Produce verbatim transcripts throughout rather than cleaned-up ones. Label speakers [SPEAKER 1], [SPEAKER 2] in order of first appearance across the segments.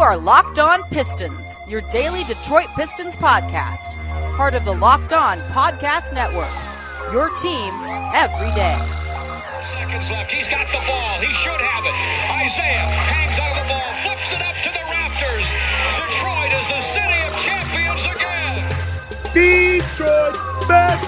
[SPEAKER 1] are Locked On Pistons, your daily Detroit Pistons podcast. Part of the Locked On Podcast Network, your team every day.
[SPEAKER 2] Seconds left. He's got the ball. He should have it. Isaiah hangs on the ball, flips it up to the rafters. Detroit is the city of champions again.
[SPEAKER 3] Detroit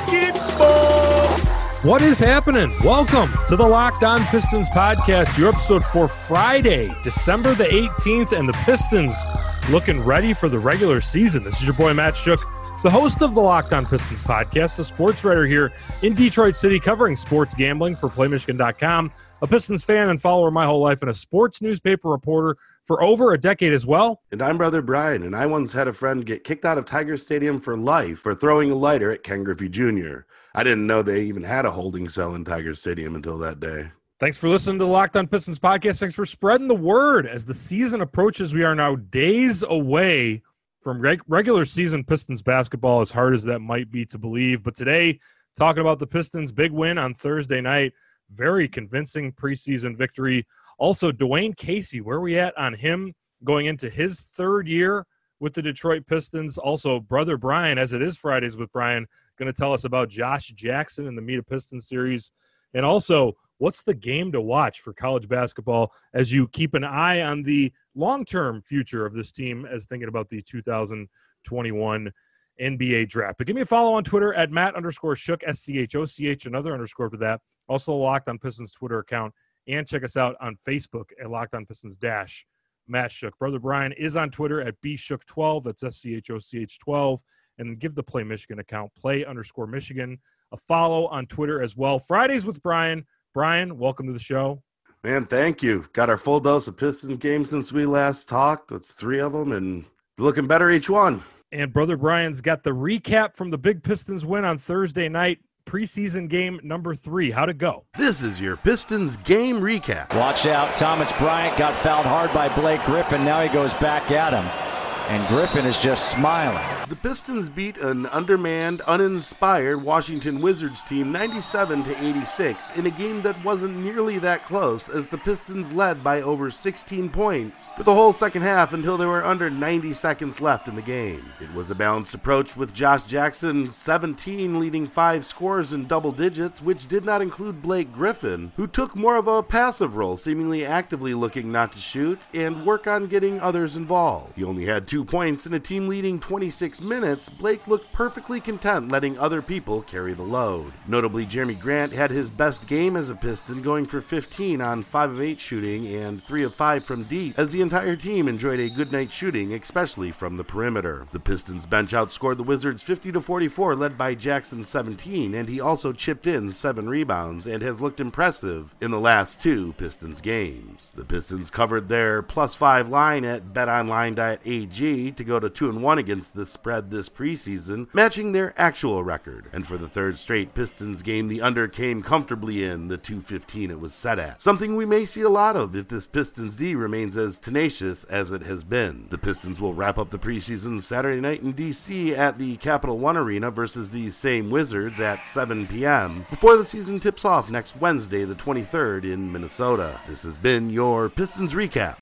[SPEAKER 3] basketball.
[SPEAKER 4] What is happening? Welcome to the Locked On Pistons podcast, your episode for Friday, December the eighteenth, and the Pistons looking ready for the regular season. This is your boy, Matt Shook, the host of the Locked On Pistons podcast, a sports writer here in Detroit City covering sports gambling for Play Michigan dot com, a Pistons fan and follower my whole life, and a sports newspaper reporter for over a decade as well.
[SPEAKER 5] And I'm Brother Brian, and I once had a friend get kicked out of Tiger Stadium for life for throwing a lighter at Ken Griffey Junior I didn't know they even had a holding cell in Tiger Stadium until that day.
[SPEAKER 4] Thanks for listening to the Locked On Pistons podcast. Thanks for spreading the word. As the season approaches, we are now days away from reg- regular season Pistons basketball, as hard as that might be to believe. But today, talking about the Pistons' big win on Thursday night, very convincing preseason victory. Also, Dwayne Casey, where are we at on him going into his third year with the Detroit Pistons? Also, Brother Brian, as it is Fridays with Brian, going to tell us about Josh Jackson in the Meet a Pistons series. And also, what's the game to watch for college basketball as you keep an eye on the long-term future of this team as thinking about the two thousand twenty-one N B A draft? But give me a follow on Twitter at Matt underscore Shook, S C H O C H, another underscore for that. Also, Locked On Pistons Twitter account. And check us out on Facebook at Locked On Pistons dash Matt Shook. Brother Brian is on Twitter at B Shook twelve. That's S C H O C H twelve. And give the Play Michigan account, Play underscore Michigan, a follow on Twitter as well. Fridays with Brian. Brian, welcome to the show.
[SPEAKER 5] Man, thank you. Got our full dose of Pistons games since we last talked. That's three of them, and looking better each one.
[SPEAKER 4] And Brother Brian's got the recap from the big Pistons win on Thursday night. Preseason game number three. How'd it go?
[SPEAKER 5] This is your Pistons game recap.
[SPEAKER 6] Watch out. Thomas Bryant got fouled hard by Blake Griffin. Now he goes back at him. And Griffin is just smiling.
[SPEAKER 5] The Pistons beat an undermanned, uninspired Washington Wizards team ninety-seven to eighty-six in a game that wasn't nearly that close, as the Pistons led by over sixteen points for the whole second half until there were under ninety seconds left in the game. It was a balanced approach with Josh Jackson seventeen leading five scores in double digits, which did not include Blake Griffin, who took more of a passive role, seemingly actively looking not to shoot and work on getting others involved. He only had two Two points in a team leading twenty-six minutes. Blake looked perfectly content letting other people carry the load. Notably, Jeremy Grant had his best game as a Piston, going for fifteen on five of eight shooting and three of five from deep, as the entire team enjoyed a good night shooting, especially from the perimeter. The Pistons bench outscored the Wizards fifty to forty-four, led by Jackson seventeen, and he also chipped in seven rebounds and has looked impressive in the last two Pistons games. The Pistons covered their plus five line at bet online dot A G to go to two and one against the spread this preseason, matching their actual record. And for the third straight Pistons game, the under came comfortably in the two fifteen it was set at. Something we may see a lot of if this Pistons D remains as tenacious as it has been. The Pistons will wrap up the preseason Saturday night in D C at the Capital One Arena versus these same Wizards at seven p.m. before the season tips off next Wednesday the twenty-third in Minnesota. This has been your Pistons Recap.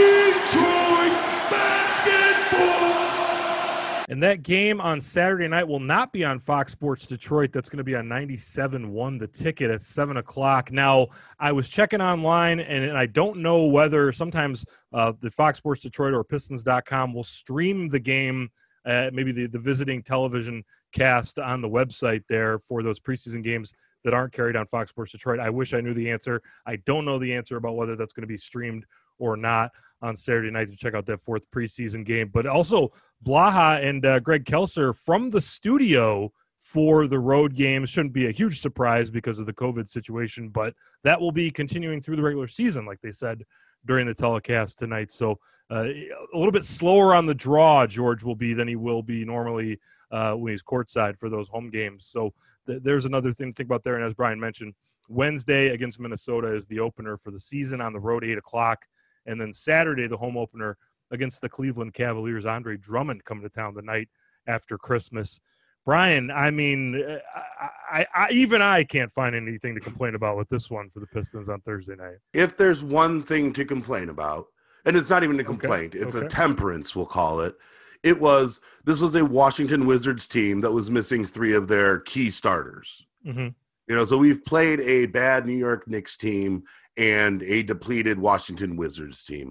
[SPEAKER 3] Detroit
[SPEAKER 4] And that game on Saturday night will not be on Fox Sports Detroit. That's going to be on ninety-seven point one The Ticket at seven o'clock. Now, I was checking online, and, and I don't know whether sometimes uh, the Fox Sports Detroit or Pistons dot com will stream the game, uh, maybe the, the visiting television cast on the website there for those preseason games that aren't carried on Fox Sports Detroit. I wish I knew the answer. I don't know the answer about whether that's going to be streamed or not on Saturday night to check out that fourth preseason game. But also, Blaha and uh, Greg Kelser from the studio for the road games. Shouldn't be a huge surprise because of the COVID situation, but that will be continuing through the regular season, like they said during the telecast tonight. So uh, a little bit slower on the draw, George will be than he will be normally uh, when he's courtside for those home games. So th- there's another thing to think about there. And as Brian mentioned, Wednesday against Minnesota is the opener for the season on the road, eight o'clock. And then Saturday, the home opener against the Cleveland Cavaliers. Andre Drummond coming to town the night after Christmas. Brian, I mean, I, I, I, even I can't find anything to complain about with this one for the Pistons on Thursday night.
[SPEAKER 5] If there's one thing to complain about, and it's not even a complaint.
[SPEAKER 4] Okay.
[SPEAKER 5] It's
[SPEAKER 4] okay.
[SPEAKER 5] a temperance, we'll call it. It was, this was a Washington Wizards team that was missing three of their key starters.
[SPEAKER 4] Mm-hmm.
[SPEAKER 5] You know, so we've played a bad New York Knicks team and a depleted Washington Wizards team.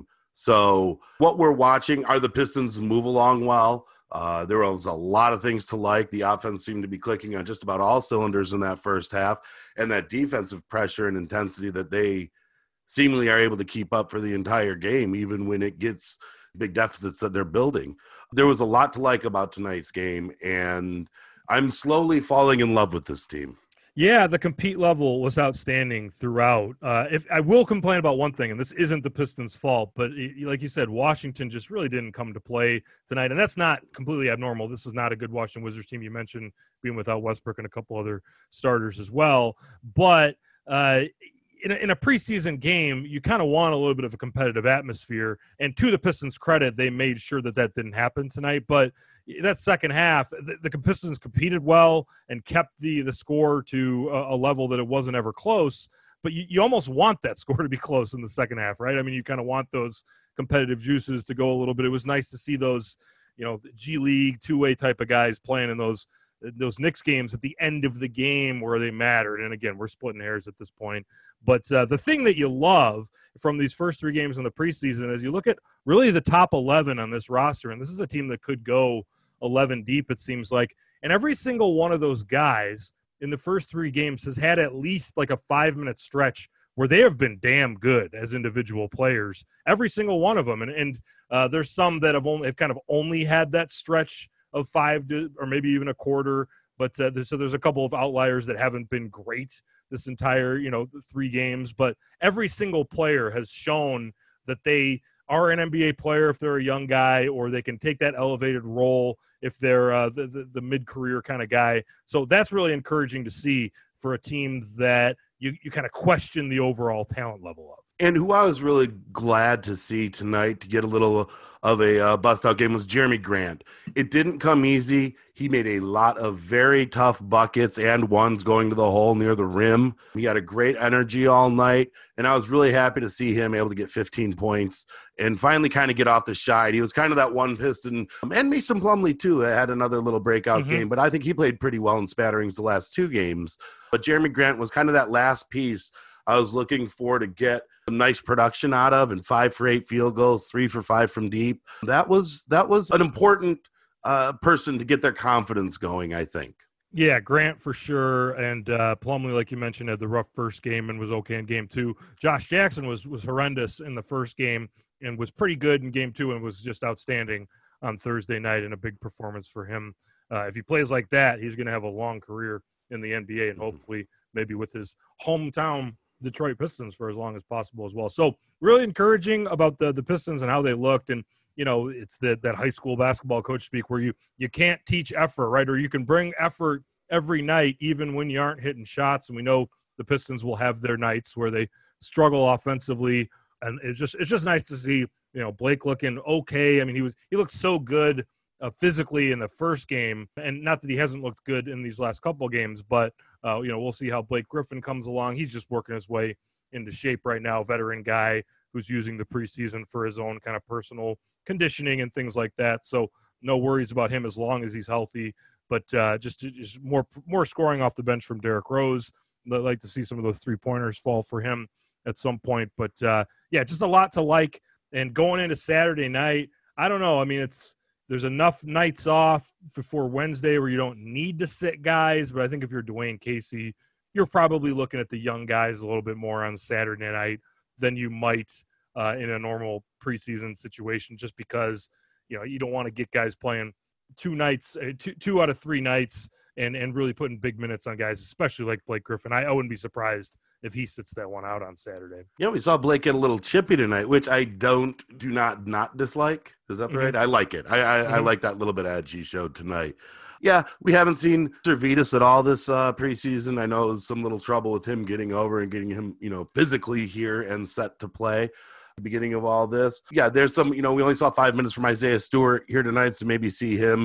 [SPEAKER 5] So what we're watching are the Pistons move along well. Uh, there was a lot of things to like. The offense seemed to be clicking on just about all cylinders in that first half, and that defensive pressure and intensity that they seemingly are able to keep up for the entire game, even when it gets big deficits that they're building. There was a lot to like about tonight's game, and I'm slowly falling in love with this team.
[SPEAKER 4] Yeah, the compete level was outstanding throughout. Uh, if I will complain about one thing, and this isn't the Pistons' fault, but it, like you said, Washington just really didn't come to play tonight, and that's not completely abnormal. This is not a good Washington Wizards team. You mentioned being without Westbrook and a couple other starters as well, but uh, in a, in a preseason game, you kind of want a little bit of a competitive atmosphere, and to the Pistons' credit, they made sure that that didn't happen tonight, but that second half, the, the Pistons competed well and kept the the score to a, a level that it wasn't ever close. But you, you almost want that score to be close in the second half, right? I mean, you kind of want those competitive juices to go a little bit. It was nice to see those, you know, G League two-way type of guys playing in those those Knicks games at the end of the game where they mattered. And again, we're splitting hairs at this point. But uh, the thing that you love from these first three games in the preseason is you look at really the top eleven on this roster, and this is a team that could go eleven deep, it seems like. And every single one of those guys in the first three games has had at least like a five-minute stretch where they have been damn good as individual players, every single one of them. And, and uh, there's some that have only have kind of only had that stretch of five to, or maybe even a quarter. But uh, there's, so there's a couple of outliers that haven't been great this entire, you know, three games. But every single player has shown that they are an N B A player if they're a young guy, or they can take that elevated role if they're uh, the, the, the mid-career kind of guy. So that's really encouraging to see for a team that you, you kind of question the overall talent level of.
[SPEAKER 5] And who I was really glad to see tonight to get a little of a uh, bust-out game was Jeremy Grant. It didn't come easy. He made a lot of very tough buckets and ones going to the hole near the rim. He had a great energy all night, and I was really happy to see him able to get fifteen points and finally kind of get off the schneid. He was kind of that one Piston, and Mason Plumlee, too, had another little breakout mm-hmm. game, but I think he played pretty well in spatterings the last two games. But Jeremy Grant was kind of that last piece I was looking for to get some nice production out of, and five for eight field goals, three for five from deep. That was that was an important uh, person to get their confidence going, I think.
[SPEAKER 4] Yeah, Grant for sure, and uh, Plumlee, like you mentioned, had the rough first game and was okay in game two. Josh Jackson was was horrendous in the first game and was pretty good in game two and was just outstanding on Thursday night, and a big performance for him. Uh, if he plays like that, he's going to have a long career in the N B A, and hopefully maybe with his hometown Detroit Pistons for as long as possible as well. So really encouraging about the the Pistons and how they looked. And, you know, it's that that high school basketball coach speak where you, you can't teach effort, right? Or you can bring effort every night, even when you aren't hitting shots. And we know the Pistons will have their nights where they struggle offensively. And it's just, it's just nice to see, you know, Blake looking okay. I mean, he was, he looked so good uh, physically in the first game, and not that he hasn't looked good in these last couple games, but Uh, you know, we'll see how Blake Griffin comes along. He's just working his way into shape right now, veteran guy who's using the preseason for his own kind of personal conditioning and things like that. So no worries about him as long as he's healthy. But uh, just, just more more scoring off the bench from Derrick Rose. I'd like to see some of those three-pointers fall for him at some point. But, uh, yeah, just a lot to like. And going into Saturday night, I don't know. I mean, it's there's enough nights off before Wednesday where you don't need to sit guys. But I think if you're Dwayne Casey, you're probably looking at the young guys a little bit more on Saturday night than you might uh, in a normal preseason situation, just because, you know, you don't want to get guys playing two nights, two, two out of three nights and, and really putting big minutes on guys, especially like Blake Griffin. I, I wouldn't be surprised if he sits that one out on Saturday.
[SPEAKER 5] Yeah, we saw Blake get a little chippy tonight, which I don't do not not dislike. Is that mm-hmm. right? I like it. I I, mm-hmm. I like that little bit of edge he showed tonight. Yeah, we haven't seen Servetus at all this uh, preseason. I know it was some little trouble with him getting over and getting him, you know, physically here and set to play. The beginning of all this. Yeah, there's some, you know, we only saw five minutes from Isaiah Stewart here tonight, so maybe see him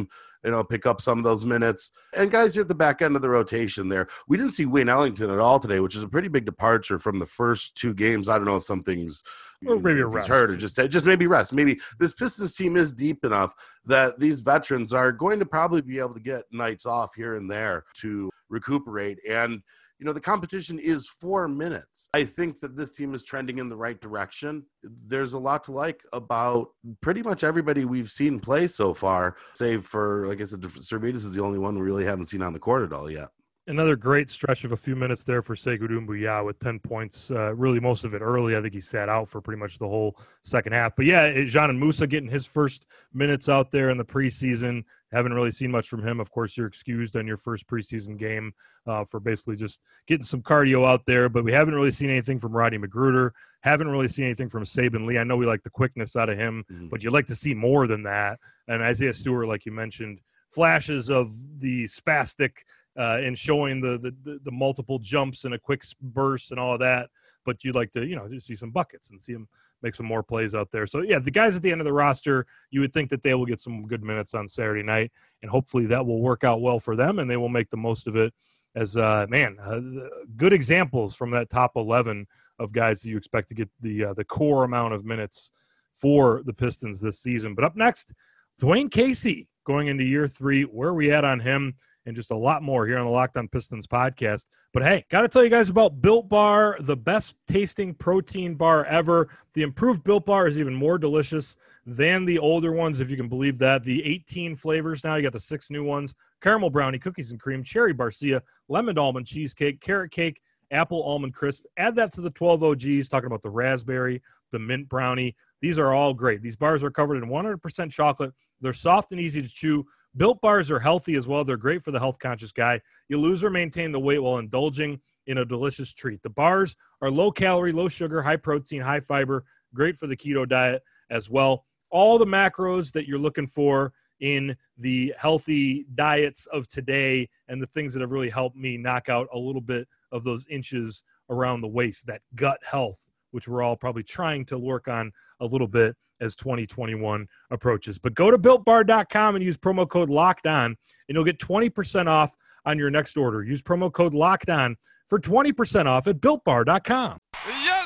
[SPEAKER 5] you know, pick up some of those minutes. And guys, you're at the back end of the rotation there. We didn't see Wayne Ellington at all today, which is a pretty big departure from the first two games. I don't know if something's
[SPEAKER 4] or maybe
[SPEAKER 5] you know,
[SPEAKER 4] a rest.
[SPEAKER 5] hurt or just just maybe rest. Maybe this Pistons team is deep enough that these veterans are going to probably be able to get nights off here and there to recuperate. And you know, the competition is four minutes. I think that this team is trending in the right direction. There's a lot to like about pretty much everybody we've seen play so far, save for, like I said, Servetus is the only one we really haven't seen on the court at all yet.
[SPEAKER 4] Another great stretch of a few minutes there for Sekou Doumbouya with ten points, uh, really most of it early. I think he sat out for pretty much the whole second half. But yeah, Dzanan Musa getting his first minutes out there in the preseason. Haven't really seen much from him. Of course, you're excused on your first preseason game uh, for basically just getting some cardio out there. But we haven't really seen anything from Rodney McGruder. Haven't really seen anything from Saben Lee. I know we like the quickness out of him, mm-hmm. but you'd like to see more than that. And Isaiah Stewart, like you mentioned, flashes of the spastic uh, and showing the, the the the multiple jumps and a quick burst and all of that. But you'd like to, you know, just see some buckets and see him make some more plays out there. So, yeah, the guys at the end of the roster, you would think that they will get some good minutes on Saturday night, and hopefully that will work out well for them, and they will make the most of it as, uh, man, uh, good examples from that top eleven of guys that you expect to get the uh, the core amount of minutes for the Pistons this season. But up next, Dwayne Casey going into year three. Where are we at on him? And just a lot more here on the Locked On Pistons podcast. But hey, got to tell you guys about Built Bar, the best tasting protein bar ever. The improved Built Bar is even more delicious than the older ones, if you can believe that. The eighteen flavors now, you got the six new ones: caramel brownie, cookies and cream, cherry barcia, lemon almond cheesecake, carrot cake, apple almond crisp. Add that to the twelve O Gs, talking about the raspberry, the mint brownie. These are all great. These bars are covered in one hundred percent chocolate. They're soft and easy to chew. Built Bars are healthy as well. They're great for the health-conscious guy. You lose or maintain the weight while indulging in a delicious treat. The bars are low-calorie, low-sugar, high-protein, high-fiber, great for the keto diet as well. All the macros that you're looking for in the healthy diets of today and the things that have really helped me knock out a little bit of those inches around the waist, that gut health, which we're all probably trying to work on a little bit as twenty twenty-one approaches. But go to built bar dot com and use promo code LOCKEDON, and you'll get twenty percent off on your next order. Use promo code LOCKEDON for twenty percent off at built bar dot com.
[SPEAKER 3] Yes,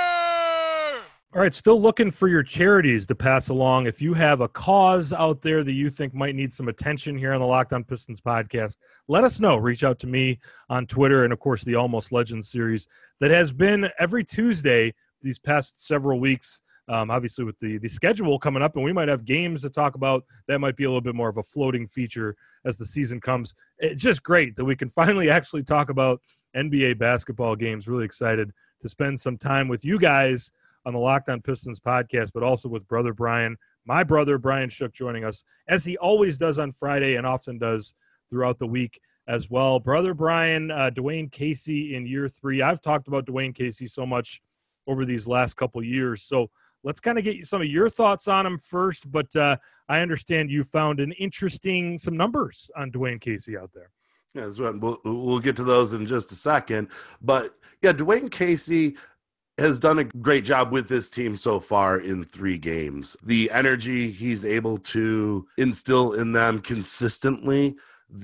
[SPEAKER 3] sir!
[SPEAKER 4] All right, still looking for your charities to pass along. If you have a cause out there that you think might need some attention here on the Locked On Pistons podcast, let us know. Reach out to me on Twitter and, of course, the Almost Legends series that has been every Tuesday these past several weeks. Um, obviously, with the, the schedule coming up, and we might have games to talk about, that might be a little bit more of a floating feature as the season comes. It's just great that we can finally actually talk about N B A basketball games. Really excited to spend some time with you guys on the Locked On Pistons podcast, but also with Brother Brian, my brother Brian Shook, joining us, as he always does on Friday and often does throughout the week as well. Brother Brian, uh, Dwayne Casey in year three. I've talked about Dwayne Casey so much over these last couple years, so let's kind of get some of your thoughts on him first, but uh, I understand you found an interesting, some numbers on Dwayne Casey out there.
[SPEAKER 5] Yeah, that's right. We'll, we'll get to those in just a second. But, yeah, Dwayne Casey has done a great job with this team so far in three games. The energy he's able to instill in them consistently,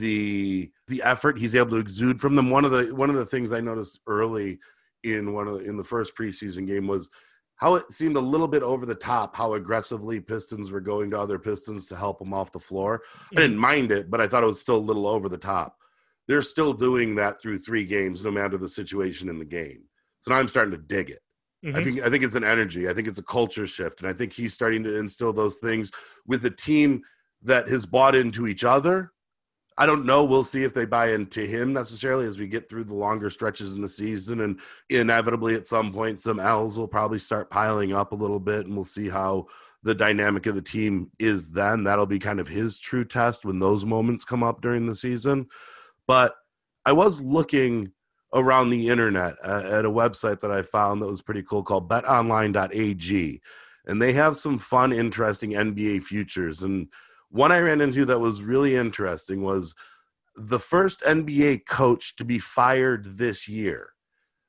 [SPEAKER 5] the the effort he's able to exude from them. One of the one of the things I noticed early in one of the, in the first preseason game was how it seemed a little bit over the top, how aggressively Pistons were going to other Pistons to help them off the floor. I didn't mind it, but I thought it was still a little over the top. They're still doing that through three games, no matter the situation in the game. So now I'm starting to dig it. Mm-hmm. I think I think it's an energy. I think it's a culture shift. And I think he's starting to instill those things with a team that has bought into each other. I don't know. We'll see if they buy into him necessarily as we get through the longer stretches in the season. And inevitably at some point, some L's will probably start piling up a little bit, and we'll see how the dynamic of the team is then. That'll be kind of his true test when those moments come up during the season. But I was looking around the internet at a website that I found that was pretty cool called bet online dot a g. And they have some fun, interesting N B A futures. And one I ran into that was really interesting was the first N B A coach to be fired this year.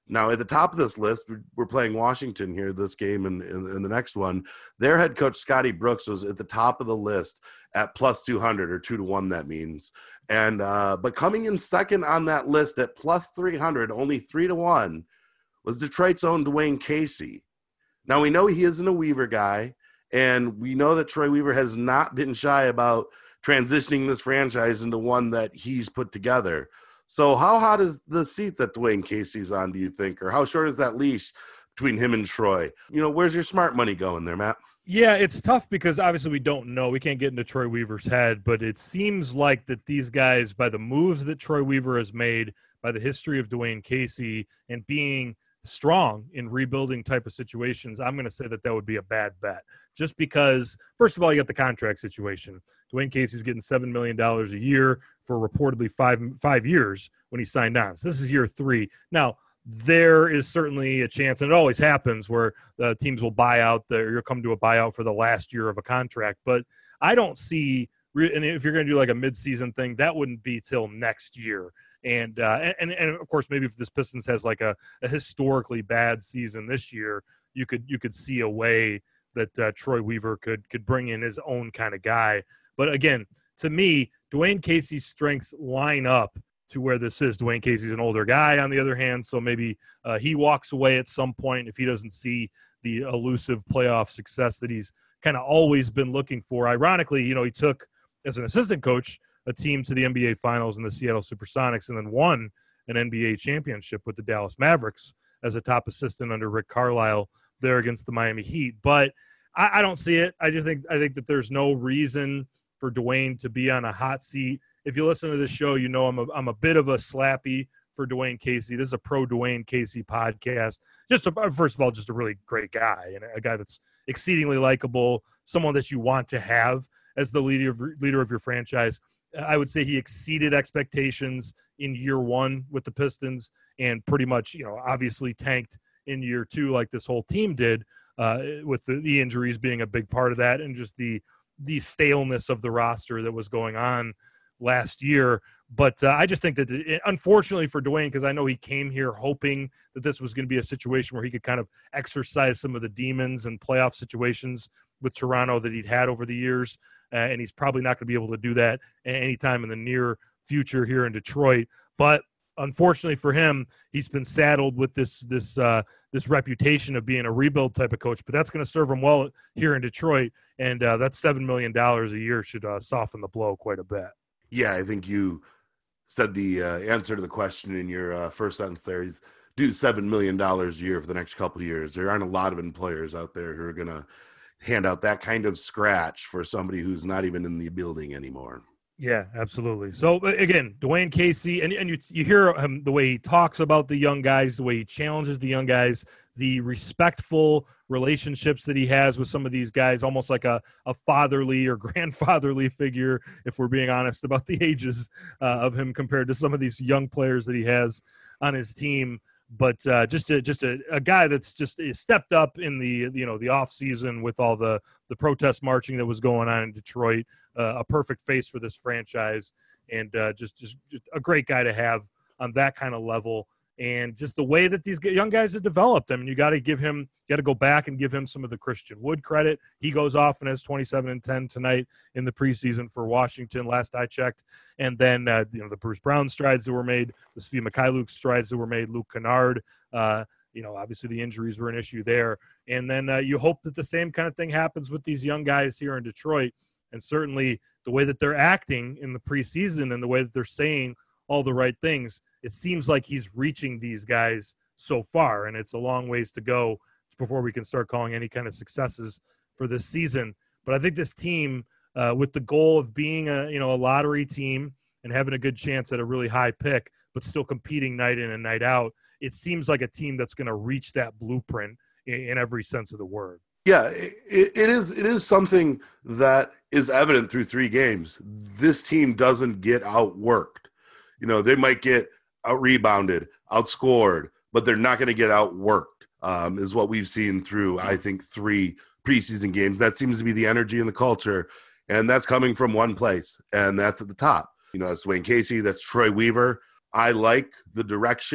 [SPEAKER 5] Now, at the top of this list, we're playing Washington here, this game and in, in the next one. Their head coach, Scotty Brooks, was at the top of the list at plus two hundred, or two to one, that means. And uh, but coming in second on that list at plus three hundred, only three to one, was Detroit's own Dwayne Casey. Now, we know he isn't a Weaver guy, and we know that Troy Weaver has not been shy about transitioning this franchise into one that he's put together. So how hot is the seat that Dwayne Casey's on, do you think? Or how short is that leash between him and Troy? You know, where's your smart money going there, Matt?
[SPEAKER 4] Yeah, it's tough because obviously we don't know. We can't get into Troy Weaver's head, but it seems like that these guys, by the moves that Troy Weaver has made, by the history of Dwayne Casey, and being strong in rebuilding type of situations, I'm going to say that that would be a bad bet. Just because, first of all, you got the contract situation. Dwayne Casey's getting seven million dollars a year for reportedly five five years when he signed on. So this is year three. Now, there is certainly a chance, and it always happens, where the teams will buy out, the, or you'll come to a buyout for the last year of a contract. But I don't see, and if you're going to do like a midseason thing, that wouldn't be till next year. And, uh, and and of course, maybe if this Pistons has like a, a historically bad season this year, you could you could see a way that uh, Troy Weaver could could bring in his own kind of guy. But again, to me, Dwayne Casey's strengths line up to where this is. Dwayne Casey's an older guy, on the other hand, so maybe uh, he walks away at some point if he doesn't see the elusive playoff success that he's kind of always been looking for. Ironically, you know, he took, as an assistant coach, a team to the N B A Finals in the Seattle Supersonics, and then won an N B A championship with the Dallas Mavericks as a top assistant under Rick Carlisle there against the Miami Heat. But I, I don't see it. I just think I think that there's no reason for Dwayne to be on a hot seat. If you listen to this show, you know I'm a, I'm a bit of a slappy for Dwayne Casey. This is a pro Dwayne Casey podcast. Just a, first of all, just a really great guy, and a guy that's exceedingly likable, someone that you want to have as the leader of, leader of your franchise. I would say he exceeded expectations in year one with the Pistons, and pretty much, you know, obviously tanked in year two like this whole team did, uh, with the, the injuries being a big part of that, and just the the staleness of the roster that was going on last year. But uh, I just think that, it, unfortunately for Dwayne, because I know he came here hoping that this was going to be a situation where he could kind of exercise some of the demons and playoff situations with Toronto that he'd had over the years. Uh, and he's probably not going to be able to do that anytime in the near future here in Detroit. But unfortunately for him, he's been saddled with this this uh, this reputation of being a rebuild type of coach. But that's going to serve him well here in Detroit, and uh, that seven million dollars a year should uh, soften the blow quite a bit.
[SPEAKER 5] Yeah, I think you said the uh, answer to the question in your uh, first sentence there. He's due seven million dollars a year for the next couple of years. There aren't a lot of employers out there who are going to hand out that kind of scratch for somebody who's not even in the building anymore.
[SPEAKER 4] Yeah, absolutely. So again, Dwayne Casey, and, and you you hear him, the way he talks about the young guys, the way he challenges the young guys, the respectful relationships that he has with some of these guys, almost like a, a fatherly or grandfatherly figure, if we're being honest about the ages uh, of him compared to some of these young players that he has on his team. But uh, just a, just a, a guy that's just stepped up in the, you know, the off season with all the, the protest marching that was going on in Detroit, uh, a perfect face for this franchise, and uh, just, just just a great guy to have on that kind of level. And just the way that these young guys have developed, I mean, you got to give him, you got to go back and give him some of the Christian Wood credit. He goes off and has twenty-seven and ten tonight in the preseason for Washington, last I checked. And then, uh, you know, the Bruce Brown strides that were made, the Svi Mikhailuk strides that were made, Luke Kennard, uh, you know, obviously the injuries were an issue there. And then uh, you hope that the same kind of thing happens with these young guys here in Detroit. And certainly the way that they're acting in the preseason and the way that they're saying all the right things, it seems like he's reaching these guys so far, and it's a long ways to go before we can start calling any kind of successes for this season. But I think this team, uh, with the goal of being a, you know, a lottery team and having a good chance at a really high pick, but still competing night in and night out, it seems like a team that's going to reach that blueprint in, in every sense of the word.
[SPEAKER 5] Yeah, it, it is. It is something that is evident through three games. This team doesn't get outworked. You know, they might get out-rebounded, outscored, but they're not going to get outworked, um, is what we've seen through, I think, three preseason games. That seems to be the energy and the culture, and that's coming from one place, and that's at the top. You know, that's Dwayne Casey, that's Troy Weaver. I like the direction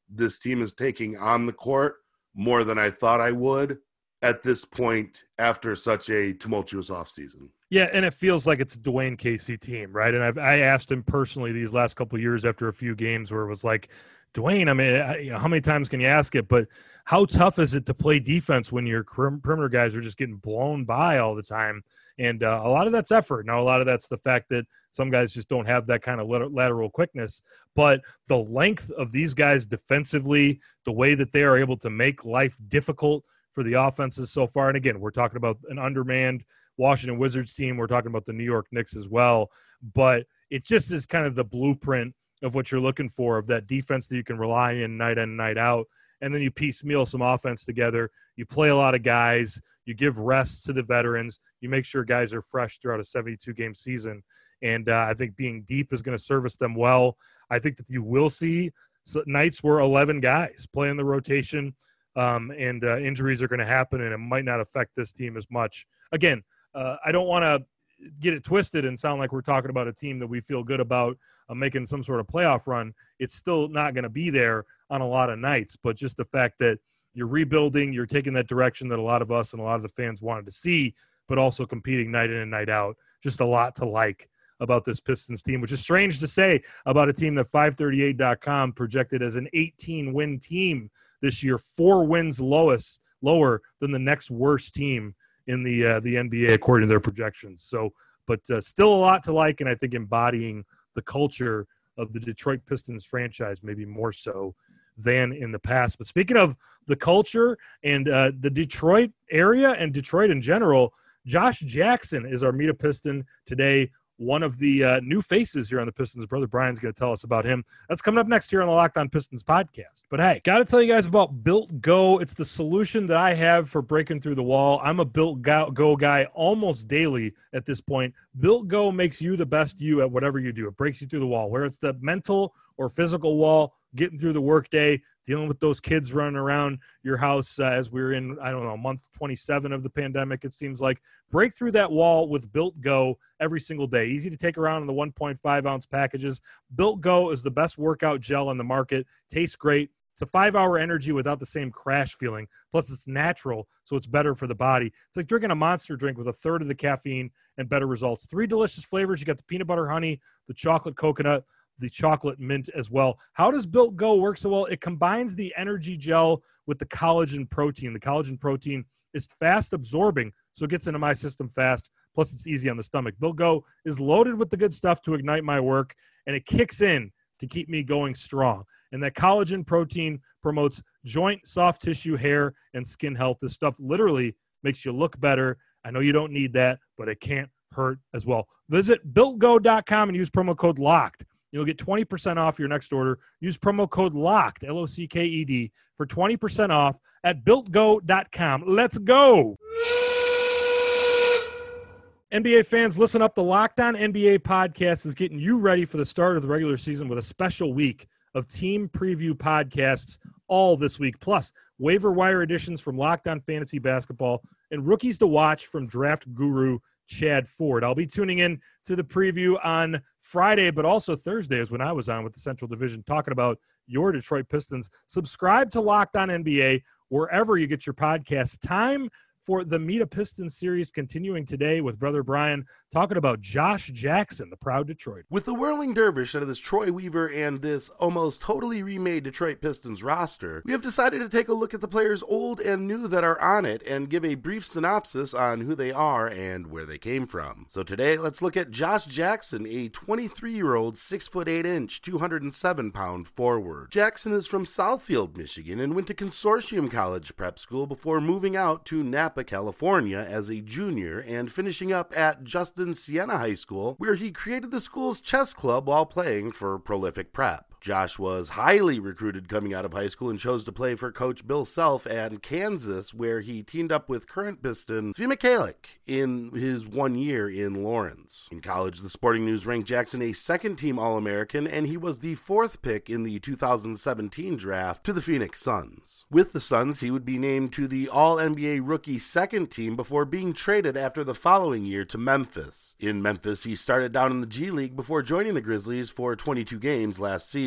[SPEAKER 5] this team is taking on the court more than I thought I would at this point after such a tumultuous offseason.
[SPEAKER 4] Yeah, and it feels like it's a Dwayne Casey team, right? And I've, I asked him personally these last couple of years after a few games where it was like, Dwayne, I mean, I, you know, how many times can you ask it? But how tough is it to play defense when your perimeter guys are just getting blown by all the time? And uh, a lot of that's effort. Now, a lot of that's the fact that some guys just don't have that kind of lateral quickness. But the length of these guys defensively, the way that they are able to make life difficult for the offenses so far. And again, we're talking about an undermanned Washington Wizards team. We're talking about the New York Knicks as well. But it just is kind of the blueprint of what you're looking for, of that defense that you can rely in night in, night out. And then you piecemeal some offense together. You play a lot of guys. You give rests to the veterans. You make sure guys are fresh throughout a seventy-two game season. And uh, I think being deep is going to service them well. I think that you will see nights where eleven guys play in the rotation, um, and uh, injuries are going to happen, and it might not affect this team as much. Again, uh, I don't want to get it twisted and sound like we're talking about a team that we feel good about uh, making some sort of playoff run. It's still not going to be there on a lot of nights, but just the fact that you're rebuilding, you're taking that direction that a lot of us and a lot of the fans wanted to see, but also competing night in and night out. Just a lot to like about this Pistons team, which is strange to say about a team that five thirty-eight dot com projected as an eighteen win team this year, four wins lowest, lower than the next worst team in the uh, the N B A according to their projections. So, but uh, still a lot to like, and I think embodying the culture of the Detroit Pistons franchise maybe more so than in the past. But speaking of the culture and uh, the Detroit area and Detroit in general, Josh Jackson is our Meet a Piston today. One of the uh, new faces here on the Pistons. Brother Brian's going to tell us about him. That's coming up next here on the Locked On Pistons podcast. But hey, got to tell you guys about Built Go. It's the solution that I have for breaking through the wall. I'm a Built Go guy almost daily at this point. Built Go makes you the best you at whatever you do. It breaks you through the wall, where it's the mental or physical wall, getting through the workday, dealing with those kids running around your house uh, as we're in, I don't know, month twenty-seven of the pandemic, it seems like. Break through that wall with Built Go every single day. Easy to take around in the one point five ounce packages. Built Go is the best workout gel on the market. Tastes great. It's a five-hour energy without the same crash feeling. Plus, it's natural, so it's better for the body. It's like drinking a Monster drink with a third of the caffeine and better results. Three delicious flavors. You got the peanut butter honey, the chocolate coconut, the chocolate mint as well. How does Built Go work so well? It combines the energy gel with the collagen protein. The collagen protein is fast absorbing, so it gets into my system fast. Plus, it's easy on the stomach. Built Go is loaded with the good stuff to ignite my work, and it kicks in to keep me going strong. And that collagen protein promotes joint, soft tissue, hair, and skin health. This stuff literally makes you look better. I know you don't need that, but it can't hurt as well. Visit built go dot com and use promo code LOCKED. You'll get twenty percent off your next order. Use promo code LOCKED, L O C K E D, for twenty percent off at built go dot com. Let's go! N B A fans, listen up. The Locked On N B A podcast is getting you ready for the start of the regular season with a special week of team preview podcasts all this week, plus waiver wire editions from Locked On Fantasy Basketball and rookies to watch from draft guru Chad Ford. I'll be tuning in to the preview on Friday, but also Thursday is when I was on with the Central Division talking about your Detroit Pistons. Subscribe to Locked On N B A wherever you get your podcasts. Time for the Meet a Pistons series continuing today with Brother Brian talking about Josh Jackson, the proud Detroit.
[SPEAKER 5] With the whirling dervish out of this Troy Weaver and this almost totally remade Detroit Pistons roster, we have decided to take a look at the players old and new that are on it and give a brief synopsis on who they are and where they came from. So today, let's look at Josh Jackson, a twenty-three-year-old, six foot eight inch, two hundred seven pound forward. Jackson is from Southfield, Michigan, and went to Consortium College Prep School before moving out to Napa, California as a junior and finishing up at Justin Siena High School, where he created the school's chess club while playing for Prolific Prep. Josh was highly recruited coming out of high school and chose to play for Coach Bill Self at Kansas, where he teamed up with current Piston Svi Mikhailiuk in his one year in Lawrence. In college, the Sporting News ranked Jackson a second-team All-American, and he was the fourth pick in the two thousand seventeen draft to the Phoenix Suns. With the Suns, he would be named to the All-N B A Rookie second team before being traded after the following year to Memphis. In Memphis, he started down in the G League before joining the Grizzlies for twenty-two games last season.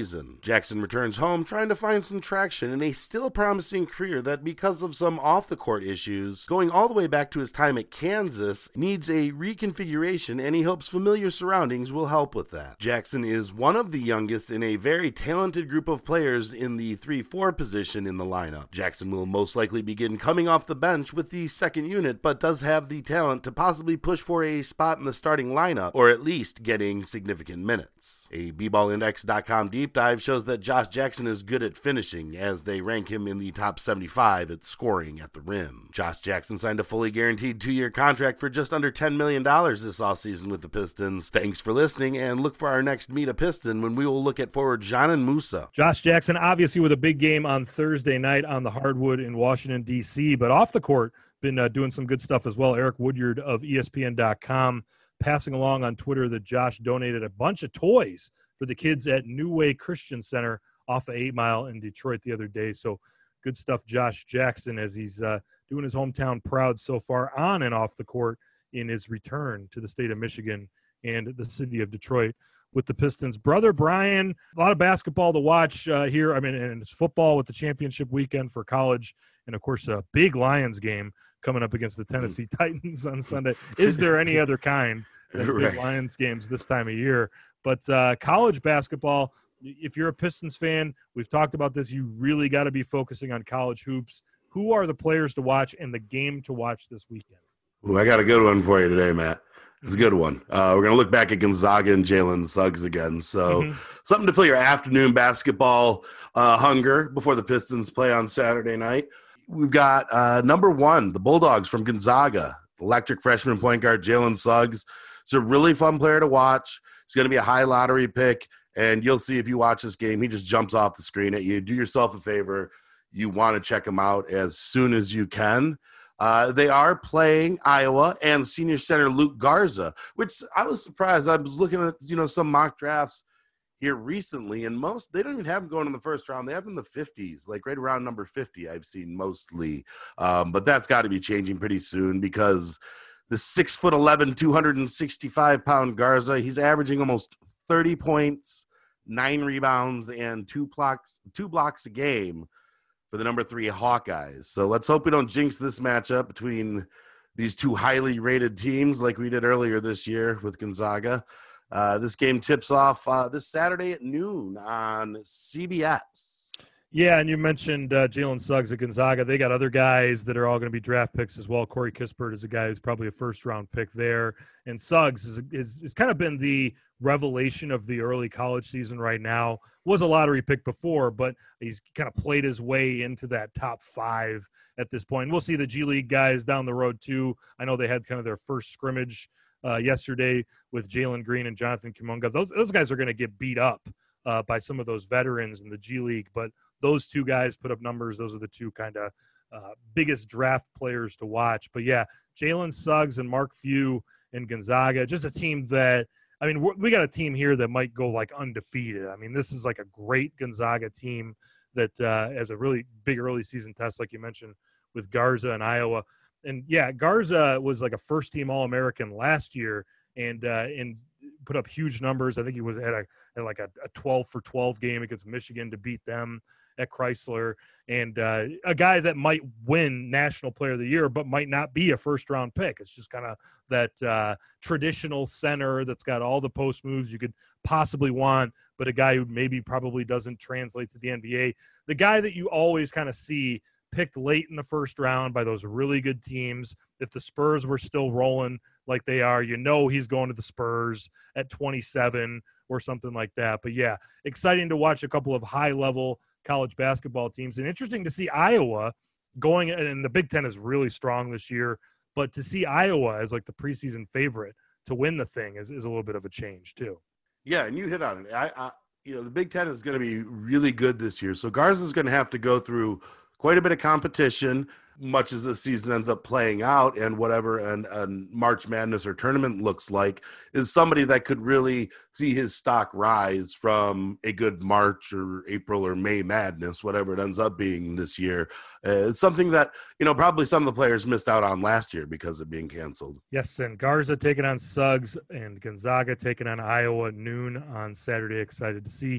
[SPEAKER 5] season. Jackson returns home trying to find some traction in a still promising career that, because of some off-the-court issues, going all the way back to his time at Kansas, needs a reconfiguration, and he hopes familiar surroundings will help with that. Jackson is one of the youngest in a very talented group of players in the three four position in the lineup. Jackson will most likely begin coming off the bench with the second unit, but does have the talent to possibly push for a spot in the starting lineup, or at least getting significant minutes. A b ball index dot com deep dive shows that Josh Jackson is good at finishing, as they rank him in the top seventy-five at scoring at the rim. Josh Jackson signed a fully guaranteed two-year contract for just under ten million dollars this offseason with the Pistons. Thanks for listening, and look for our next Meet a Piston when we will look at forward Dzanan Musa.
[SPEAKER 4] Josh Jackson, obviously with a big game on Thursday night on the hardwood in Washington, D C, but off the court, been uh, doing some good stuff as well. Eric Woodyard of E S P N dot com passing along on Twitter that Josh donated a bunch of toys for the kids at New Way Christian Center off of eight mile in Detroit the other day. So good stuff, Josh Jackson, as he's uh, doing his hometown proud so far on and off the court in his return to the state of Michigan and the city of Detroit with the Pistons. Brother Brian, a lot of basketball to watch uh, here. I mean, and it's football with the championship weekend for college, and of course a big Lions game coming up against the Tennessee Titans on Sunday. Is there any other kind than
[SPEAKER 5] Right.
[SPEAKER 4] big Lions games this time of year? But uh, college basketball, if you're a Pistons fan, we've talked about this, you really got to be focusing on college hoops. Who are the players to watch and the game to watch this weekend?
[SPEAKER 5] Ooh, I got a good one for you today, Matt. It's a good one. Uh, we're going to look back at Gonzaga and Jalen Suggs again. So
[SPEAKER 4] Mm-hmm.
[SPEAKER 5] something to fill your afternoon basketball uh, hunger before the Pistons play on Saturday night. We've got uh, number one, the Bulldogs from Gonzaga, electric freshman point guard Jalen Suggs. It's a really fun player to watch. He's going to be a high lottery pick, and you'll see if you watch this game, he just jumps off the screen at you. Do yourself a favor. You want to check him out as soon as you can. Uh, they are playing Iowa and senior center Luke Garza, which I was surprised. I was looking at, you know, some mock drafts here recently, and most, they don't even have him going in the first round. They have him in the fifties, like right around number fifty I've seen mostly. Um, but that's got to be changing pretty soon, because the six foot eleven, two hundred sixty-five pound Garza, he's averaging almost thirty points, nine rebounds, and two blocks, two blocks a game for the number three Hawkeyes. So let's hope we don't jinx this matchup between these two highly rated teams like we did earlier this year with Gonzaga. Uh, this game tips off uh, this Saturday at noon on C B S.
[SPEAKER 4] Yeah, and you mentioned uh, Jalen Suggs at Gonzaga. They got other guys that are all going to be draft picks as well. Corey Kispert is a guy who's probably a first-round pick there. And Suggs is, is, is kind of been the revelation of the early college season right now. Was a lottery pick before, but he's kind of played his way into that top five at this point. We'll see the G League guys down the road, too. I know they had kind of their first scrimmage uh, yesterday with Jalen Green and Jonathan Kuminga. Those, those guys are going to get beat up uh, by some of those veterans in the G League, but those two guys put up numbers. Those are the two kind of uh, biggest draft players to watch. But, yeah, Jalen Suggs and Mark Few and Gonzaga, just a team that – I mean, we got a team here that might go, like, undefeated. I mean, this is, like, a great Gonzaga team that uh, has a really big early season test, like you mentioned, with Garza and Iowa. And, yeah, Garza was, like, a first-team All-American last year and uh, and put up huge numbers. I think he was at, a, at like, a, a twelve for twelve game against Michigan to beat them at Chrysler, and uh, a guy that might win National Player of the Year but might not be a first-round pick. It's just kind of that uh, traditional center that's got all the post moves you could possibly want, but a guy who maybe probably doesn't translate to the N B A. The guy that you always kind of see picked late in the first round by those really good teams. If the Spurs were still rolling like they are, you know he's going to the Spurs at twenty-seven or something like that. But, yeah, exciting to watch a couple of high-level college basketball teams, and interesting to see Iowa going, and the Big Ten is really strong this year, but to see Iowa as like the preseason favorite to win the thing is, is a little bit of a change too.
[SPEAKER 5] Yeah, and you hit on it. I, I you know, the Big Ten is going to be really good this year, so Garza is going to have to go through quite a bit of competition, much as this season ends up playing out, and whatever and, and March Madness or tournament looks like, is somebody that could really see his stock rise from a good March or April or May Madness, whatever it ends up being this year. Uh, it's something that, you know, probably some of the players missed out on last year because of being canceled.
[SPEAKER 4] Yes, and Garza taking on Suggs and Gonzaga taking on Iowa at noon on Saturday. Excited to see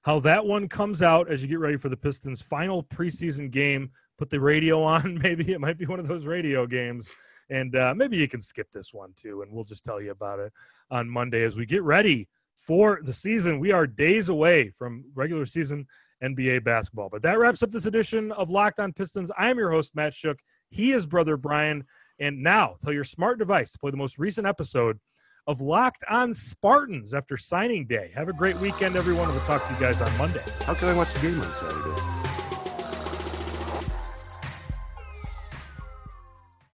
[SPEAKER 4] how that one comes out as you get ready for the Pistons' final preseason game. Put the radio on. Maybe it might be one of those radio games. And uh, maybe you can skip this one too, and we'll just tell you about it on Monday as we get ready for the season. We are days away from regular season N B A basketball. But that wraps up this edition of Locked On Pistons. I am your host, Matt Shook. He is Brother Brian. And now, tell your smart device to play the most recent episode of Locked On Spartans after signing day. Have a great weekend, everyone. We'll talk to you guys on Monday.
[SPEAKER 5] How can I watch the game on Saturday?